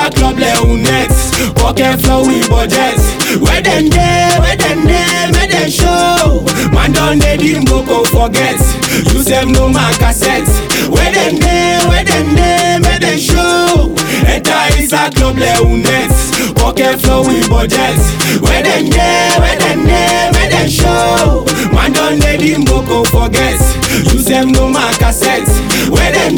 a club net. Pocket flow with budget. Where them day, make them show. Man done they didn't go forget. Use them no man cassette. Where them day, make them show. Enter is a club net. Pocket flow with budget. Where them day, make them show. Man done they didn't go forget. Use them no man cassette. Where them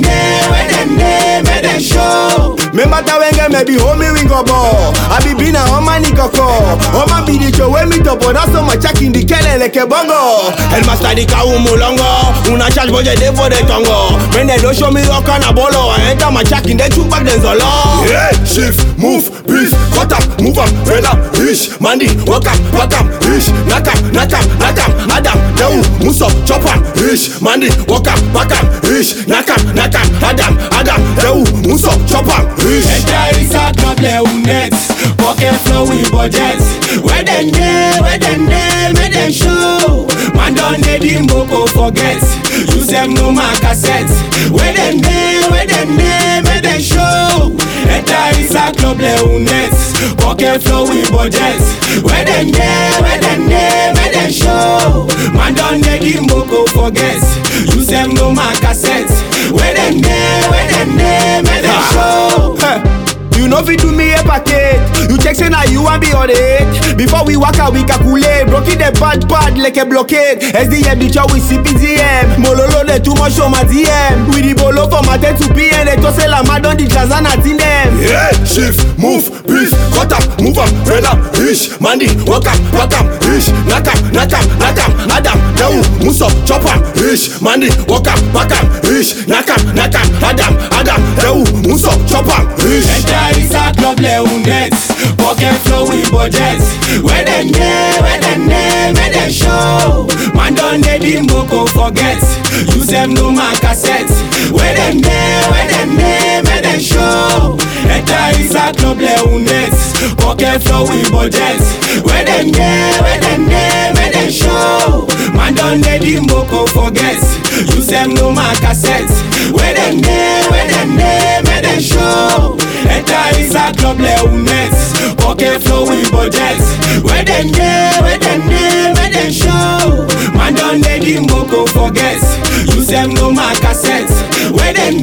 day, make them show. Me matter when get me be homie wing go ball. I be bina on my nigga call. On my be the show when me top but also my check in the kele like a bongo. El master di ka umulongo. Una charge budget dey for the tongo. When they don't show me rock on a bolo, I enter my check in the chuck back then zolo. Yeah, shift, move, beef, cut up, move up, fell up, ish, mandi, walk up, ish, knock up, Adam, Deu, Muso, chop up, ish, mandi, walk up, ish, knock up, Adam, Deu, Muso, chop up. Enter is a club net. Pocket flow with budget. Where them day, make them show. Man done they didn't go forget. Use them no man cassette. Where them day, make them show. Enter is a club net. Pocket flow with budget. Where them day, make them show. Man done they didn't go forget. Use them no man cassette. Where them day, make them show. You know fi do me a packet. You check say now you want be on it. Before we walk out we calculate. Broken the bad like a blockade. SDM the chow with CPDM. Mololo de too much on my DM. We the bolo from my 10 to PM. They just say la mad on the jazana in them. Yeah, shift, move, beef, cut up, move up, fell up, ish, mandi, walk up, ish, knock up, Adam, Deu, Muso, chop up, ish, mandi, walk up, ish, knock up, Adam, Deu, Muso, chop up, ish. Enter is a club net. Pocket flow with budget. Where them day, make them show. Man done they didn't go forget. Use them no man cassette. Where them day, make them show. Enter is a club net. Pocket flow with budget. Where them day, make them show. Man done they didn't go forget. Use them no man cassette. Where them day, make them show. Enter is a club net. Pocket flow with budget. Where them day, make them show. Man done they didn't go forget. Use them no man cassette. Where them